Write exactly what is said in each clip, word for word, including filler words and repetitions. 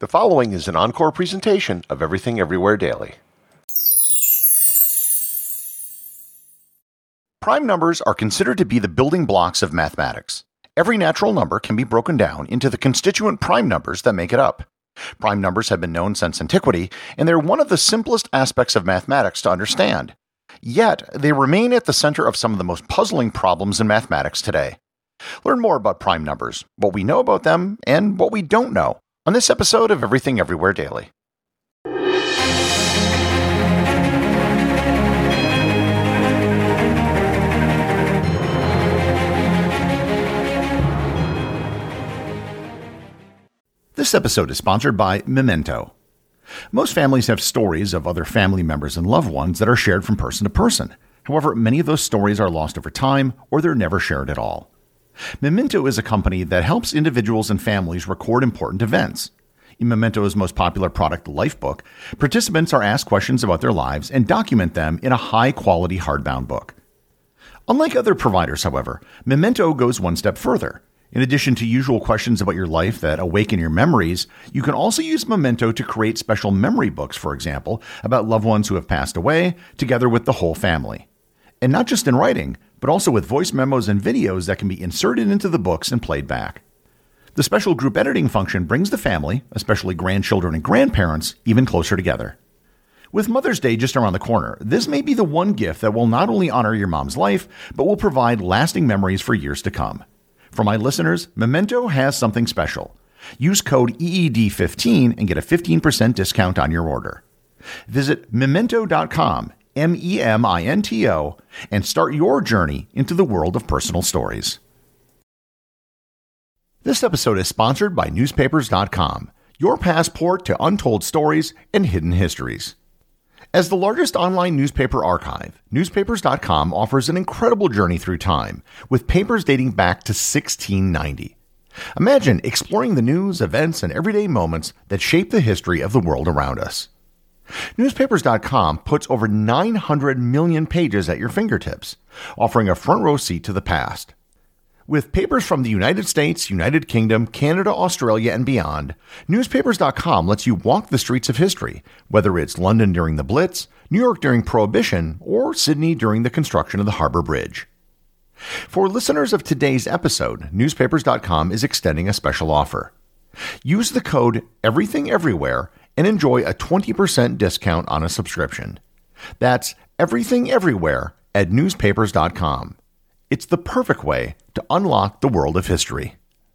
The following is an encore presentation of Everything Everywhere Daily. Prime numbers are considered to be the building blocks of mathematics. Every natural number can be broken down into the constituent prime numbers that make it up. Prime numbers have been known since antiquity, and they're one of the simplest aspects of mathematics to understand. Yet, they remain at the center of some of the most puzzling problems in mathematics today. Learn more about prime numbers, what we know about them, and what we don't know, on this episode of Everything Everywhere Daily. This episode is sponsored by Memento. Most families have stories of other family members and loved ones that are shared from person to person. However, many of those stories are lost over time, or they're never shared at all. Memento is a company that helps individuals and families record important events. In Memento's most popular product, Lifebook, participants are asked questions about their lives and document them in a high-quality hardbound book. Unlike other providers, however, Memento goes one step further. In addition to usual questions about your life that awaken your memories, you can also use Memento to create special memory books, for example, about loved ones who have passed away, together with the whole family. And not just in writing, but also with voice memos and videos that can be inserted into the books and played back. The special group editing function brings the family, especially grandchildren and grandparents, even closer together. With Mother's Day just around the corner, this may be the one gift that will not only honor your mom's life, but will provide lasting memories for years to come. For my listeners, Memento has something special. Use code E E D fifteen and get a fifteen percent discount on your order. Visit memento dot com, M E M I N T O, and start your journey into the world of personal stories. This episode is sponsored by newspapers dot com, your passport to untold stories and hidden histories. As the largest online newspaper archive, newspapers dot com offers an incredible journey through time, with papers dating back to sixteen ninety. Imagine exploring the news, events, and everyday moments that shape the history of the world around us. newspapers dot com puts over nine hundred million pages at your fingertips, offering a front row seat to the past. With papers from the United States, United Kingdom, Canada, Australia, and beyond, newspapers dot com lets you walk the streets of history, whether it's London during the Blitz, New York during Prohibition, or Sydney during the construction of the Harbour Bridge. For listeners of today's episode, newspapers dot com is extending a special offer. Use the code EVERYTHINGEVERYWHERE and enjoy a twenty percent discount on a subscription. That's Everything Everywhere at newspapers dot com. It's the perfect way to unlock the world of history.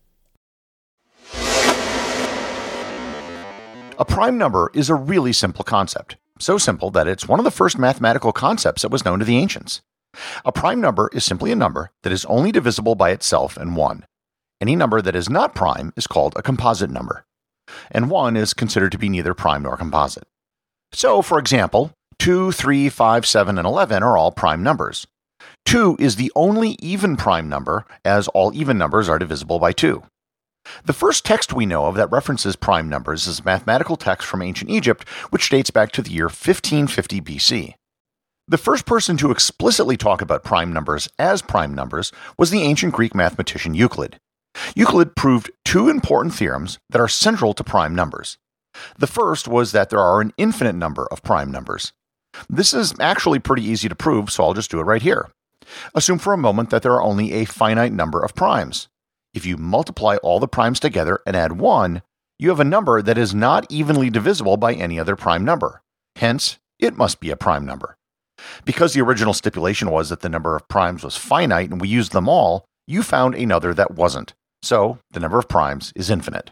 A prime number is a really simple concept. So simple that it's one of the first mathematical concepts that was known to the ancients. A prime number is simply a number that is only divisible by itself and one. Any number that is not prime is called a composite number. And one is considered to be neither prime nor composite. So, for example, two, three, five, seven, and eleven are all prime numbers. two is the only even prime number, as all even numbers are divisible by two. The first text we know of that references prime numbers is a mathematical text from ancient Egypt, which dates back to the year fifteen fifty B C. The first person to explicitly talk about prime numbers as prime numbers was the ancient Greek mathematician Euclid. Euclid proved two important theorems that are central to prime numbers. The first was that there are an infinite number of prime numbers. This is actually pretty easy to prove, so I'll just do it right here. Assume for a moment that there are only a finite number of primes. If you multiply all the primes together and add one, you have a number that is not evenly divisible by any other prime number. Hence, it must be a prime number. Because the original stipulation was that the number of primes was finite and we used them all, you found another that wasn't. So, the number of primes is infinite.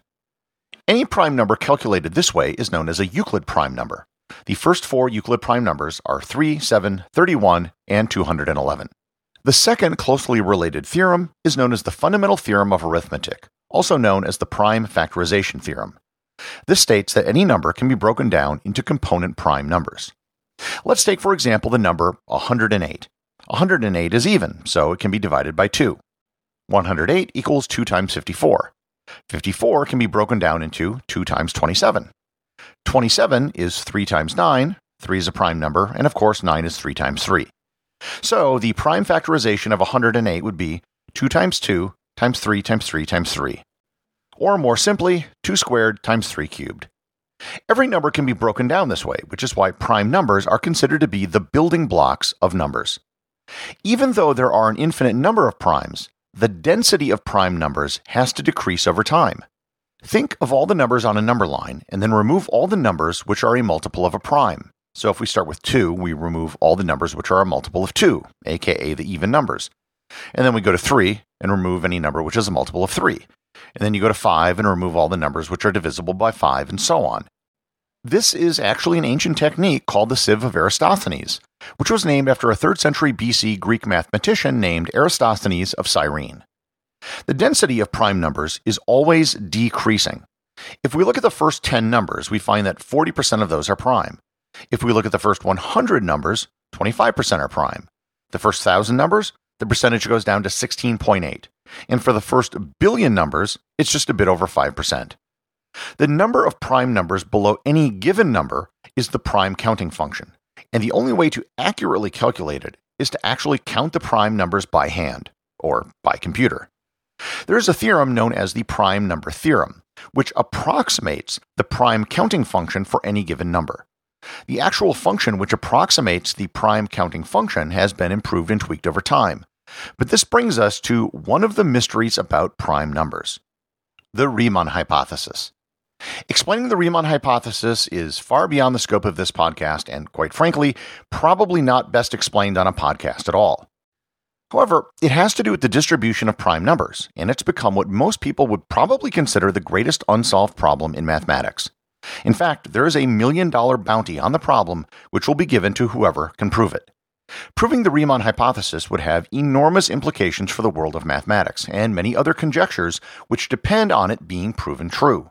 Any prime number calculated this way is known as a Euclid prime number. The first four Euclid prime numbers are three, seven, thirty-one, and two hundred eleven. The second closely related theorem is known as the fundamental theorem of arithmetic, also known as the prime factorization theorem. This states that any number can be broken down into component prime numbers. Let's take, for example, the number one hundred eight. one hundred eight is even, so it can be divided by two. one hundred eight equals two times fifty-four. fifty-four can be broken down into two times twenty-seven. twenty-seven is three times nine, three is a prime number, and of course nine is three times three. So the prime factorization of one hundred eight would be two times two times three times three times three. or more simply, two squared times three cubed. Every number can be broken down this way, which is why prime numbers are considered to be the building blocks of numbers. Even though there are an infinite number of primes, the density of prime numbers has to decrease over time. Think of all the numbers on a number line, and then remove all the numbers which are a multiple of a prime. So if we start with two, we remove all the numbers which are a multiple of two, aka the even numbers. And then we go to three and remove any number which is a multiple of three. And then you go to five and remove all the numbers which are divisible by five, and so on. This is actually an ancient technique called the sieve of Eratosthenes, which was named after a third century B C Greek mathematician named Eratosthenes of Cyrene. The density of prime numbers is always decreasing. If we look at the first ten numbers, we find that forty percent of those are prime. If we look at the first one hundred numbers, twenty-five percent are prime. The first one thousand numbers, the percentage goes down to sixteen point eight. And for the first billion numbers, it's just a bit over five percent. The number of prime numbers below any given number is the prime counting function, and the only way to accurately calculate it is to actually count the prime numbers by hand, or by computer. There is a theorem known as the prime number theorem, which approximates the prime counting function for any given number. The actual function which approximates the prime counting function has been improved and tweaked over time. But this brings us to one of the mysteries about prime numbers: the Riemann hypothesis. Explaining the Riemann hypothesis is far beyond the scope of this podcast, and quite frankly, probably not best explained on a podcast at all. However, it has to do with the distribution of prime numbers, and it's become what most people would probably consider the greatest unsolved problem in mathematics. In fact, there is a million-dollar bounty on the problem which will be given to whoever can prove it. Proving the Riemann hypothesis would have enormous implications for the world of mathematics, and many other conjectures which depend on it being proven true.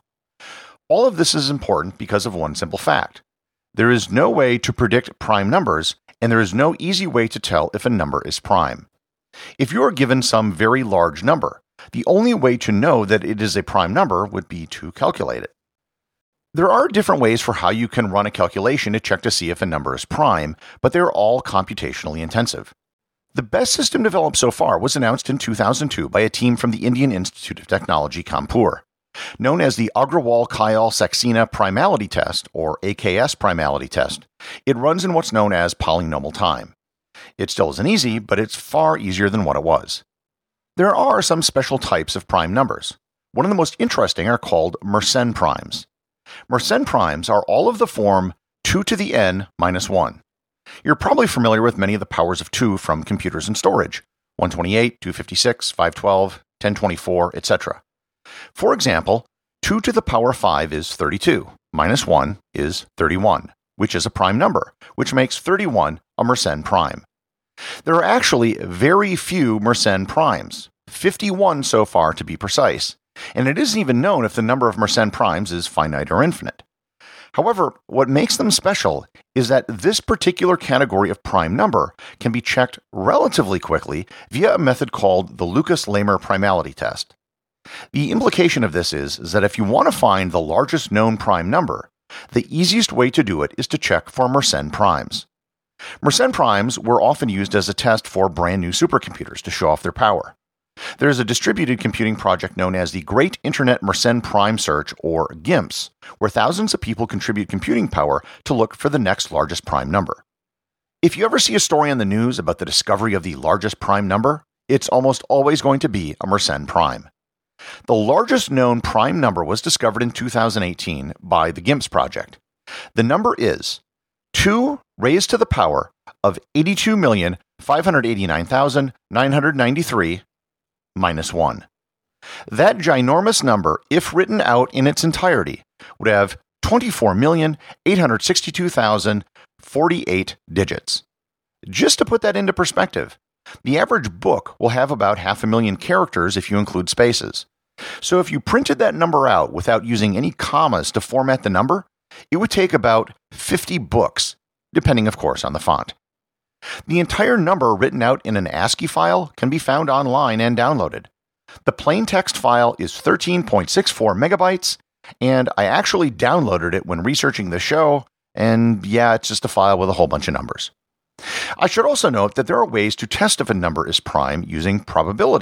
All of this is important because of one simple fact. There is no way to predict prime numbers, and there is no easy way to tell if a number is prime. If you are given some very large number, the only way to know that it is a prime number would be to calculate it. There are different ways for how you can run a calculation to check to see if a number is prime, but they are all computationally intensive. The best system developed so far was announced in two thousand two by a team from the Indian Institute of Technology, Kanpur. Known as the Agrawal-Kayal-Saxena primality test, or A K S primality test, it runs in what's known as polynomial time. It still isn't easy, but it's far easier than what it was. There are some special types of prime numbers. One of the most interesting are called Mersenne primes. Mersenne primes are all of the form two to the n minus one. You're probably familiar with many of the powers of two from computers and storage: one twenty-eight, two fifty-six, five twelve, ten twenty-four, et cetera. For example, two to the power five is thirty-two, minus one is thirty-one, which is a prime number, which makes thirty-one a Mersenne prime. There are actually very few Mersenne primes, fifty-one so far to be precise, and it isn't even known if the number of Mersenne primes is finite or infinite. However, what makes them special is that this particular category of prime number can be checked relatively quickly via a method called the Lucas-Lehmer primality test. The implication of this is, is that if you want to find the largest known prime number, the easiest way to do it is to check for Mersenne primes. Mersenne primes were often used as a test for brand new supercomputers to show off their power. There is a distributed computing project known as the Great Internet Mersenne Prime Search, or GIMPS, where thousands of people contribute computing power to look for the next largest prime number. If you ever see a story on the news about the discovery of the largest prime number, it's almost always going to be a Mersenne prime. The largest known prime number was discovered in two thousand eighteen by the GIMPS project. The number is two raised to the power of eighty-two million, five hundred eighty-nine thousand, nine hundred ninety-three minus one. That ginormous number, if written out in its entirety, would have twenty-four million, eight hundred sixty-two thousand, forty-eight digits. Just to put that into perspective, the average book will have about half a million characters if you include spaces. So if you printed that number out without using any commas to format the number, it would take about fifty books, depending of course on the font. The entire number written out in an ASCII file can be found online and downloaded. The plain text file is thirteen point six four megabytes, and I actually downloaded it when researching the show, and yeah, it's just a file with a whole bunch of numbers. I should also note that there are ways to test if a number is prime using probability.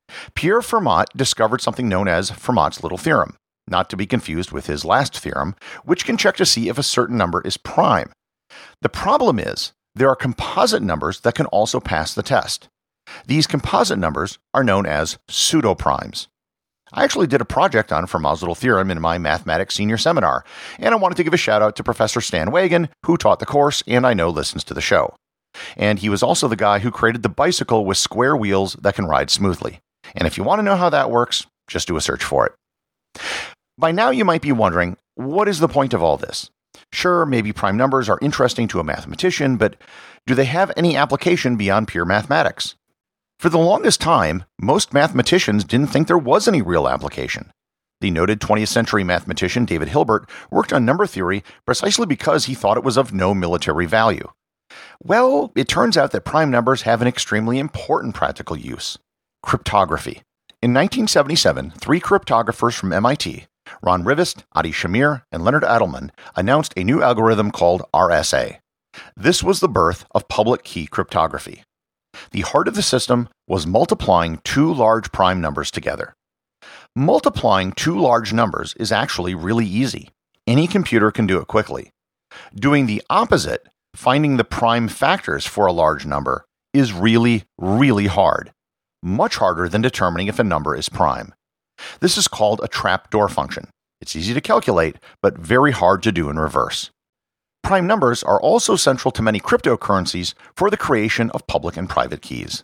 Pierre Fermat discovered something known as Fermat's little theorem, not to be confused with his last theorem, which can check to see if a certain number is prime. The problem is, there are composite numbers that can also pass the test. These composite numbers are known as pseudoprimes. I actually did a project on Fermat's little theorem in my mathematics senior seminar, and I wanted to give a shout out to Professor Stan Wagon, who taught the course and I know listens to the show. And he was also the guy who created the bicycle with square wheels that can ride smoothly. And if you want to know how that works, just do a search for it. By now you might be wondering, what is the point of all this? Sure, maybe prime numbers are interesting to a mathematician, but do they have any application beyond pure mathematics? For the longest time, most mathematicians didn't think there was any real application. The noted twentieth century mathematician David Hilbert worked on number theory precisely because he thought it was of no military value. Well, it turns out that prime numbers have an extremely important practical use: cryptography. In nineteen seventy-seven, three cryptographers from M I T, Ron Rivest, Adi Shamir, and Leonard Adleman, announced a new algorithm called R S A. This was the birth of public key cryptography. The heart of the system was multiplying two large prime numbers together. Multiplying two large numbers is actually really easy. Any computer can do it quickly. Doing the opposite, finding the prime factors for a large number, is really, really hard. Much harder than determining if a number is prime. This is called a trapdoor function. It's easy to calculate, but very hard to do in reverse. Prime numbers are also central to many cryptocurrencies for the creation of public and private keys.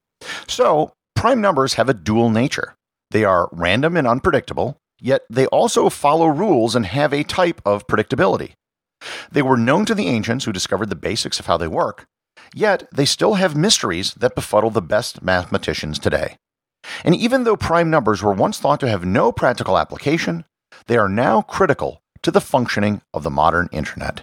So, prime numbers have a dual nature. They are random and unpredictable, yet they also follow rules and have a type of predictability. They were known to the ancients who discovered the basics of how they work, yet they still have mysteries that befuddle the best mathematicians today. And even though prime numbers were once thought to have no practical application, they are now critical to the functioning of the modern internet.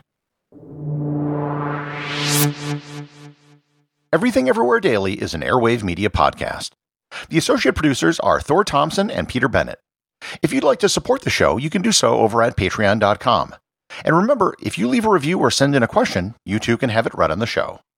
Everything Everywhere Daily is an Airwave Media podcast. The associate producers are Thor Thompson and Peter Bennett. If you'd like to support the show, you can do so over at patreon dot com. And remember, if you leave a review or send in a question, you too can have it read on the show.